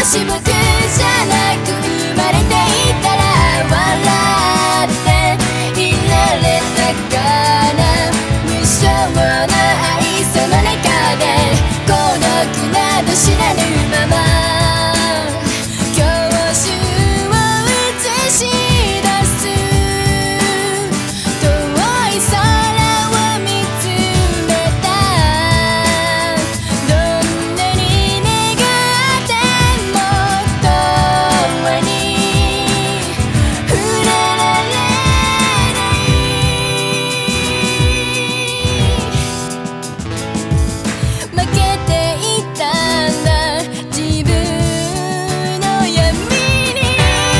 し僕じゃなく生まれていたら笑っていられたかな。無償な愛その中で孤独など知らぬまま教習を映し出す遠い空を見つめた。どんなに願っても永遠に触れられない負けていたんだ自分の闇に。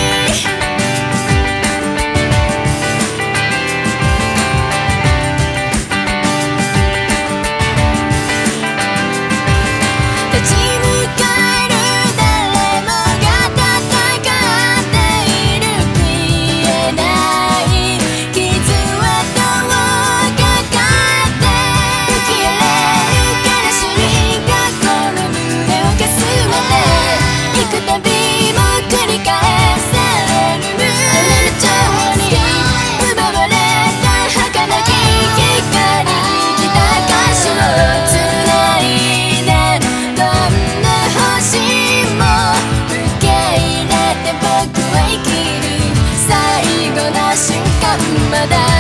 立ち向かえる誰もが戦っている見えない傷跡を抱えて吹き荒れる悲しみがこの胸をかすめて幾度も繰り返されるあなた情に奪われた儚き光生きた証をつないでどんな星も受け入れて僕は生きる最後の瞬間まだ